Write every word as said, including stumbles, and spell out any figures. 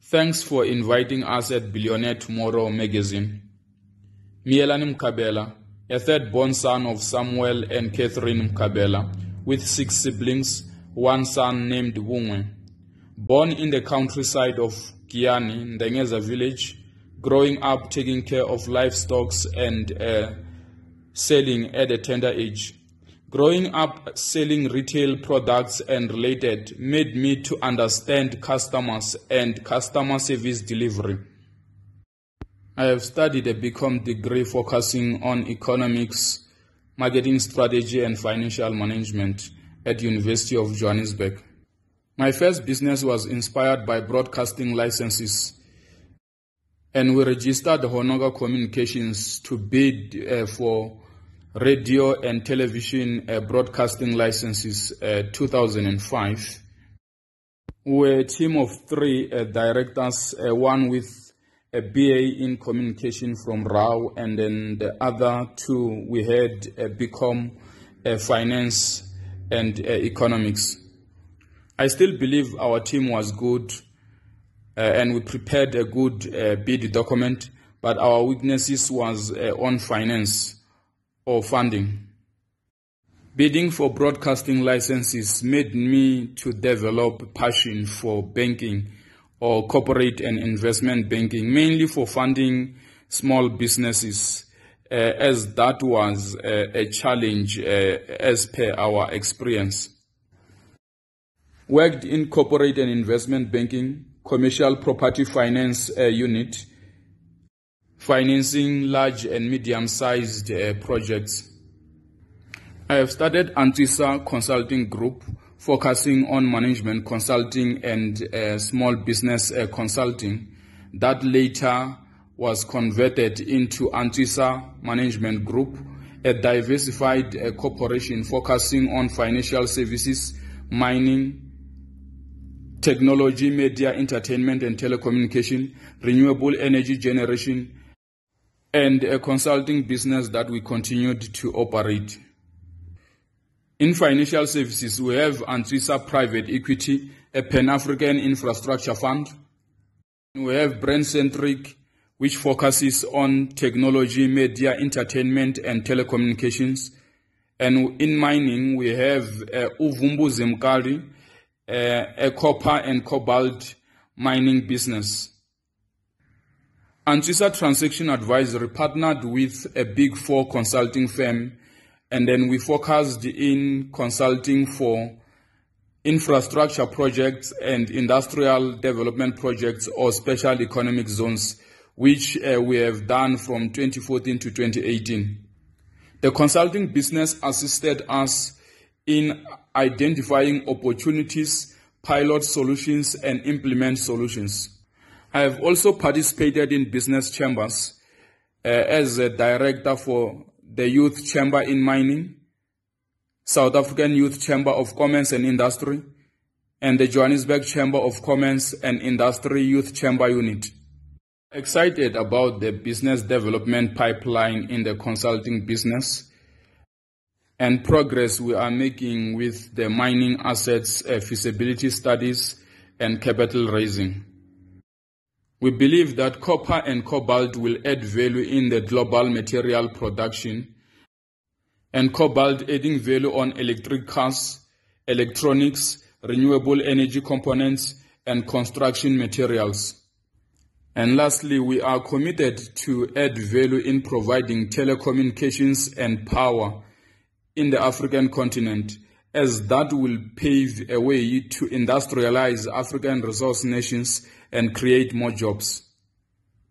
Thanks for inviting us at Billionaire Tomorrow magazine. Mielani Mkabela, a third-born son of Samuel and Catherine Mkabela, with six siblings, one son named Wungwe. Born in the countryside of Kiani, Ndengeza village, growing up taking care of livestock and uh, selling at a tender age. Growing up selling retail products and related made me to understand customers and customer service delivery. I have studied a B Com degree focusing on economics, marketing strategy and financial management at University of Johannesburg. My first business was inspired by broadcasting licenses, and we registered Honoga Communications to bid uh, for radio and television uh, broadcasting licenses uh, two thousand five. We were a team of three uh, directors, uh, one with a B A in communication from R A U, and then the other two we had a B Com, uh, finance and uh, economics. I still believe our team was good uh, and we prepared a good uh, bid document, but our weaknesses was uh, on finance or funding. Bidding for broadcasting licenses made me to develop passion for banking or corporate and investment banking, mainly for funding small businesses, uh, as that was uh, a challenge uh, as per our experience. Worked in corporate and investment banking, commercial property finance uh, unit, financing large and medium-sized uh, projects. I have started Antisa Consulting Group, focusing on management consulting and uh, small business uh, consulting. That later was converted into Antisa Management Group, a diversified uh, corporation focusing on financial services, mining, technology, media, entertainment and telecommunication, renewable energy generation, and a consulting business that we continued to operate. In financial services, we have Antisa Private Equity, a Pan-African infrastructure fund. We have Brand-Centric, which focuses on technology, media, entertainment, and telecommunications. And in mining, we have uh, Uvumbu Zemkali, uh, a copper and cobalt mining business. Antisa Transaction Advisory partnered with a big four consulting firm, and then we focused in consulting for infrastructure projects and industrial development projects or special economic zones, which uh, we have done from twenty fourteen to twenty eighteen. The consulting business assisted us in identifying opportunities, pilot solutions, and implement solutions. I have also participated in business chambers uh, as a director for the Youth Chamber in Mining, South African Youth Chamber of Commerce and Industry, and the Johannesburg Chamber of Commerce and Industry Youth Chamber Unit. Excited about the business development pipeline in the consulting business and progress we are making with the mining assets, uh, feasibility studies, and capital raising. We believe that copper and cobalt will add value in the global material production, and cobalt adding value on electric cars, electronics, renewable energy components, and construction materials. And lastly, we are committed to add value in providing telecommunications and power in the African continent, as that will pave a way to industrialize African resource nations and create more jobs.